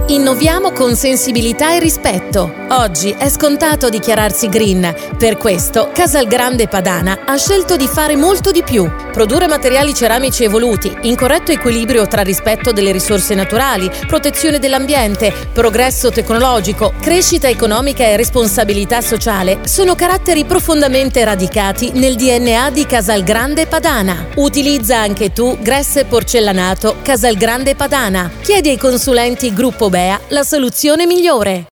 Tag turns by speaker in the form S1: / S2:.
S1: Innoviamo con sensibilità e rispetto. Oggi è scontato dichiararsi green. Per questo Casalgrande Padana ha scelto di fare molto di più. Produrre materiali ceramici evoluti, in corretto equilibrio tra rispetto delle risorse naturali, protezione dell'ambiente, progresso tecnologico, crescita economica e responsabilità sociale sono caratteri profondamente radicati nel DNA di Casalgrande Padana. Utilizza anche tu Gresse Porcellanato Casalgrande Padana. Chiedi ai consulenti Gruppo Bea la soluzione migliore.